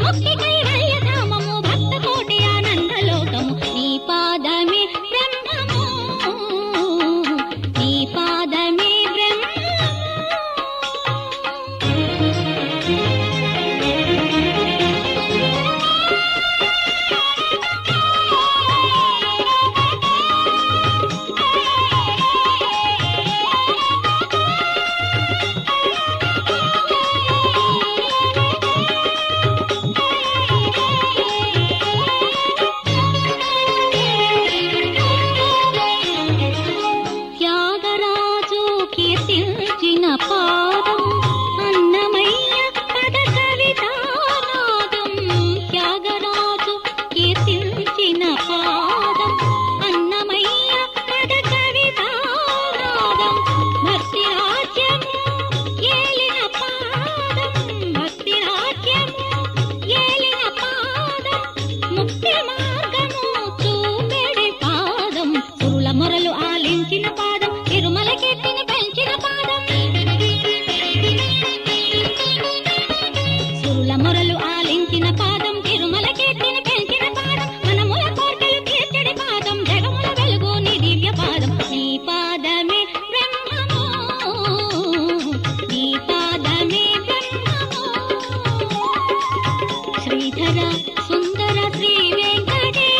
ముక్తి కైవల్యధామము భక్త కోటి ఆనందలోకము నీ పాదమే బ్రహ్మము నీ పాదమే మొరలు ఆలించిన పాదం తిరుమల కీర్తిని పెంచిన పాదం సురుల మొరలు ఆలించిన పాదం తిరుమల కీర్తిని పెంచిన పాదం మనముల కోర్కెలు తీర్చడి పాదం జగముల వెలుగు నీ దివ్య పాదం నీ పాదమే బ్రహ్మము నీ పాదమే బ్రహ్మము శ్రీధర సుందర శ్రీ వెంకటేశ్వర